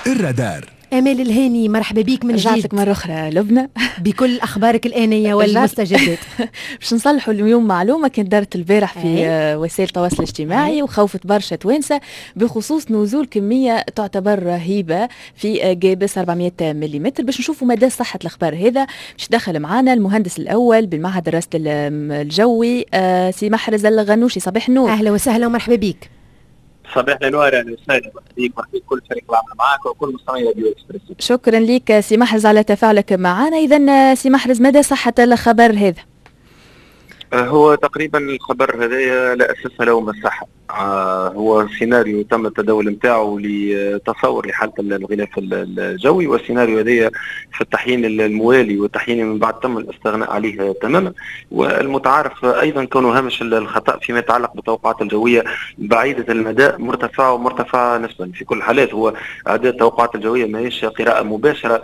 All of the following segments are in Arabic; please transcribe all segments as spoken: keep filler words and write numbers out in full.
الرادار. آمال الهاني، مرحبا بيك من جديد. رجعتك مرة أخرى لبنى بكل أخبارك الآنية والمستجدات. باش نصلحوا اليوم معلومة كانت دارت البارح في أي. وسائل التواصل الاجتماعي وخوفت برشا توانسة بخصوص نزول كمية تعتبر رهيبة في جابس أربعمائة ملم. باش نشوفوا مدى صحة الأخبار هذا باش دخل معنا المهندس الأول بالمعهد الرصد الجوي سي محرز الغنوشي. صباح النور. أهلا وسهلا ومرحبا بيك. صباح النور، اهلا وسهلا بك وبكل كل فريق العمل معك وكل مستمعي راديو اكسبريس. شكرا لك سي محرز على تفاعلك معنا. اذا سي محرز، مدى صحة الخبر هذا؟ هو تقريبا الخبر هذا لا اساس له من الصحه. آه هو سيناريو تم التداول نتاعو لتصور لحاله الغلاف الجوي، والسيناريو هذا في التحيين الموالي والتحيين من بعد تم الاستغناء عليه تماما. والمتعارف ايضا كونه هامش الخطا فيما يتعلق بالتوقعات الجويه بعيده المدى مرتفعه ومرتفعه نسبا. في كل الحالات هو اعداد التوقعات الجويه ما هيش قراءه مباشره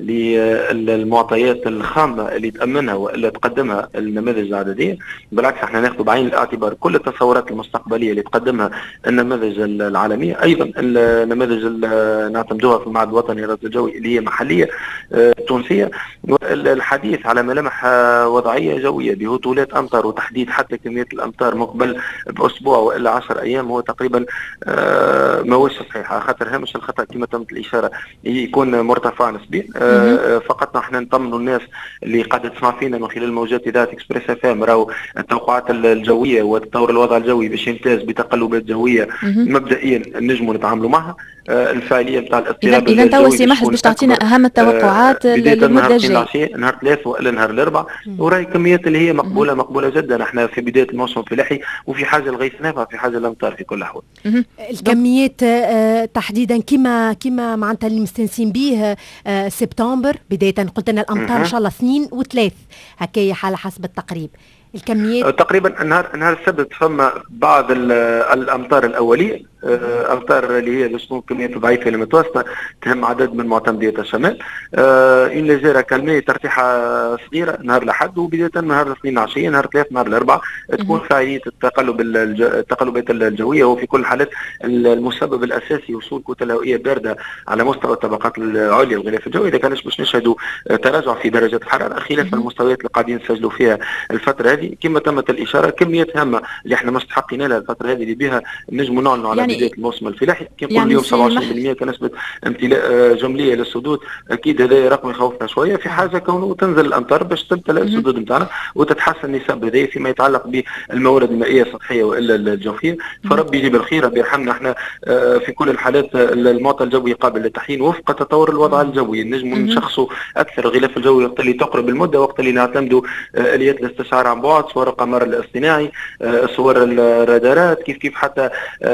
للمعطيات الخامه اللي تامنها والا تقدمها النماذج العدديه، بالعكس احنا ناخذ بعين الاعتبار كل التصورات المستقبليه اللي تقدمها النماذج العالميه، ايضا النماذج اللي نعتمدوها في المعهد الوطني للرصد الجوي اللي هي محليه تونسيه. الحديث على ملامح وضعيه جويه بهطولات امطار وتحديد حتى كميه الامطار مقبل باسبوع والا عشر ايام هو تقريبا ما هوش صحيح، خاطر هامش الخطا كما تمت الاشاره يكون مرتفع نسبيا. فقط نحن نطمنوا الناس اللي قاعده تسمع فينا من خلال موجات اذاعه اكسبريس اف ام راهو التوقعات الجويه وتطور الوضع الجوي باش يمتاز بتقلبات جويه مبدئيا نجموا نتعاملوا معها. الفاعليه نتاع الاضطراب الجوي. اذا تو سي محرز باش تعطينا اهم التوقعات للمده الجايه، نهار ثلاث والا نهار الاربعاء، وراي كميات اللي هي مقبوله مم. مقبوله جدا. احنا في بدايه الموسم الفلاحي وفي حاجه لغيث نافع، في حاجه للامطار في كل الاحوال. الكميات آه تحديدا كما كما معناتها اللي مستنسين به آه سبتمبر بدايه، قلت لنا الامطار ان شاء الله اثنين وثلاث هكايا على حسب التقريب. الكميات تقريبا نهار نهار السبت فما بعض الامطار الاوليه، امطار اللي هي لشنو كميات ضعيفه للمتوسطه تهم عدد من معتمديات الشمال. ان لجيرا كالمي ترتيحه صغيره نهار الاحد، وبدايه نهار الاثنين عشيه نهار ثلاث نهار الاربعاء تكون فاعليه التقلب التقلبات الجويه. وفي كل الحالات المسبب الاساسي وصول كتل هوائيه بارده على مستوى الطبقات العليا الغلاف الجوي، اذا كانش باش نشهدوا تراجع في درجات الحراره خلاف المستويات اللي قاعدين نسجلوا فيها الفتره هذه. كما تمت الاشاره كميات هامه اللي احنا مستحقين لها الفتره هذه اللي بها نجموا نعلنوا على يعني بدايه الموسم الفلاحي. كي نقول اليوم سبعة وعشرين بالمئة كنسبه امتلاء جمليه للسدود، اكيد هذا رقم يخوفنا شويه في حاجه كونه تنزل الامطار باش تمتلئ السدود نتاعنا وتتحسن نسب هذه فيما يتعلق بالموارد المائيه السطحيه والا الجوفيه. فربي يجيب الخير، ربي يرحمنا. احنا في كل الحالات المعطى الجوي قابل للتحيين وفق تطور الوضع الجوي، نجموا نشخصوا اكثر الغلاف الجوي وقت اللي تقرب المده، وقت اللي نعتمدوا اليات الاستشعار عن بعد، صور القمر الاصطناعي، صور الرادارات، كيف كيف حتى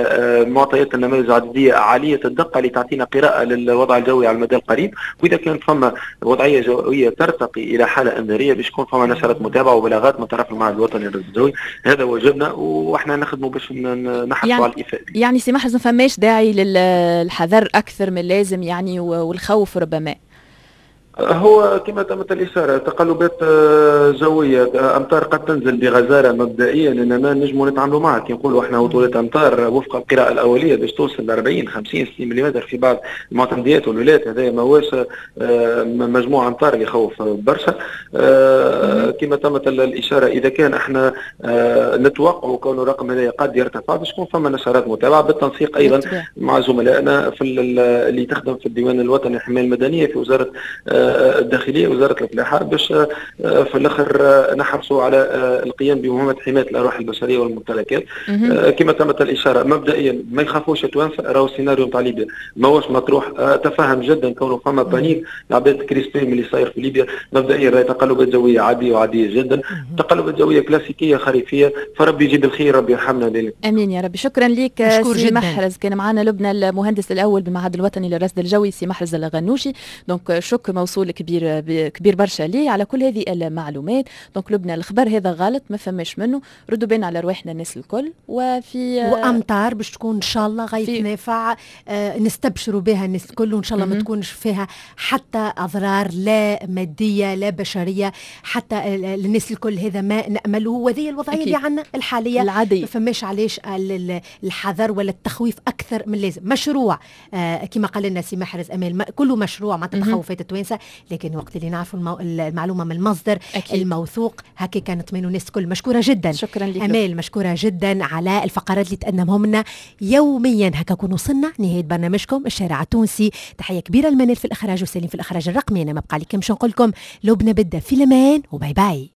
معطيات النماذج العدديه عاليه الدقه اللي تعطينا قراءه للوضع الجوي على المدى القريب. واذا كانت فما وضعيه جويه ترتقي الى حاله انذاريه باش تكون فما نشرات متابعه وبلاغات من طرف المعهد الوطني للرصد الجوي. هذا واجبنا واحنا نخدموا باش نحصلوا يعني على الايفاء. يعني سي محرز ما فماش داعي للحذر اكثر من اللازم يعني والخوف ربما؟ هو كما تمت الإشارة تقلبات جوية، أمطار قد تنزل بغزارة مبدئيا إنما نجموا نتعاملوا معها. كي نقولوا إحنا هطولات أمطار وفق القراءة الأولية باش توصل ل أربعين خمسين ستين ملم في بعض المعتمديات والولايات. هذا ما هوش مجموعة أمطار اللي يخوف برشا. كما تمت الإشارة إذا كان إحنا نتوقع كون الرقم هذا قد يرتفع باش تكون فما نشرات متابعة بالتنسيق أيضا مع زملائنا في اللي تخدم في الديوان الوطني للحماية المدنية في وزارة الداخليه وزاره الفلاحه باش في الاخر نحرصوا على القيام بمهمه حمايه الارواح البشريه والممتلكات. كما تمت الاشاره مبدئيا ما يخافوش التوانسه، راهو السيناريو نتاع ليبيا ماهوش مطروح. تفهم جدا كونه فما بانيك العباد كريسبين من اللي صاير في ليبيا. مبدئيا راهي تقلبات جويه عاديه وعاديه جدا، تقلبات جويه كلاسيكيه خريفيه، فربي يجيب الخير ربي يرحمنا ذلك. امين يا ربي. شكرا لك سي محرز. كان معنا لبنى المهندس الاول بالمعهد الوطني للرصد الجوي سي محرز الغنوشي. دونك شكر موصول موصول كبير كبير برشا ليه على كل هذه المعلومات. دونك لبنى الخبر هذا غلط ما فماش منه، ردوا بين على رواحنا الناس الكل. وفي وامطار باش تكون ان شاء الله غاية نافع آه نستبشروا بها الناس الكل، وان شاء الله ما تكونش فيها حتى اضرار لا ماديه لا بشريه حتى الناس الكل. هذا ما نامله، وهذه الوضعيه اللي عندنا الحاليه العادية. ما فماش علاش الحذر ولا التخويف اكثر من لازم. مشروع آه كما قال لنا سي محرز امال كله مشروع مع تخوفات التوانسه، لكن وقت اللي نعرفوا المو... المعلومه من المصدر أكيد. الموثوق هكا كانت منه الناس الكل. مشكوره جدا. شكرا لك امال، مشكوره جدا على الفقرات اللي تقدمهم لنا يوميا. هكا كون وصلنا نهايه برنامجكم الشارع التونسي. تحيه كبيره لمنال في الاخراج وسليم في الاخراج الرقمي. انا ما بقى لي كمش نقول لكم لبنى بدة في الامان وباي باي.